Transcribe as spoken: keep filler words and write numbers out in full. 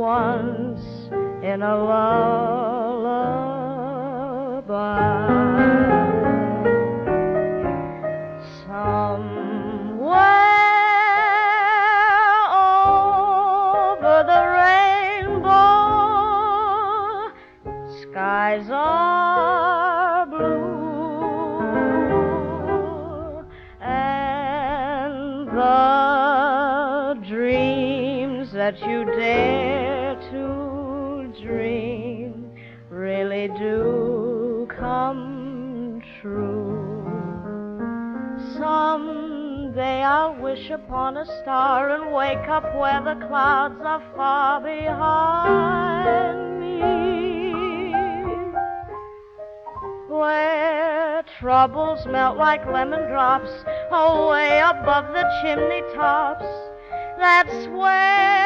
once in a lullaby. Somewhere over the rainbow, skies are blue, and the dreams that you dare to dream really do come true. Someday I'll wish upon a star and wake up where the clouds are far behind me, where troubles melt like lemon drops away above the chimney tops. That's where